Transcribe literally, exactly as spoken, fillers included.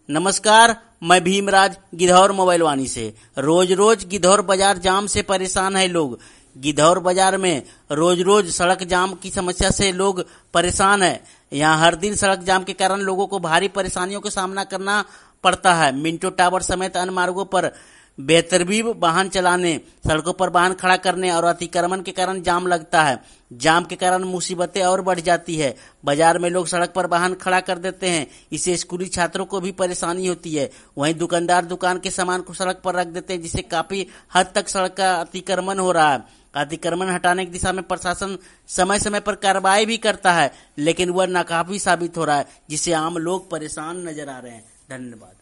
नमस्कार, मैं भीमराज गिद्धौर मोबाइल वाणी से। रोज रोज गिद्धौर बाजार जाम से परेशान है लोग। गिद्धौर बाजार में रोज रोज सड़क जाम की समस्या से लोग परेशान है। यहाँ हर दिन सड़क जाम के कारण लोगों को भारी परेशानियों का सामना करना पड़ता है। मिंटो टावर समेत अन्य मार्गों पर बेतरतीब वाहन चलाने, सड़कों पर वाहन खड़ा करने और अतिक्रमण के कारण जाम लगता है। जाम के कारण मुसीबतें और बढ़ जाती है। बाजार में लोग सड़क पर वाहन खड़ा कर देते हैं, इससे स्कूली छात्रों को भी परेशानी होती है। वहीं दुकानदार दुकान के सामान को सड़क पर रख देते हैं, जिससे काफी हद तक सड़क का अतिक्रमण हो रहा है। अतिक्रमण हटाने की दिशा में प्रशासन समय समय पर कार्रवाई भी करता है, लेकिन वह नाकाफी साबित हो रहा है, जिससे आम लोग परेशान नजर आ रहे हैं। धन्यवाद।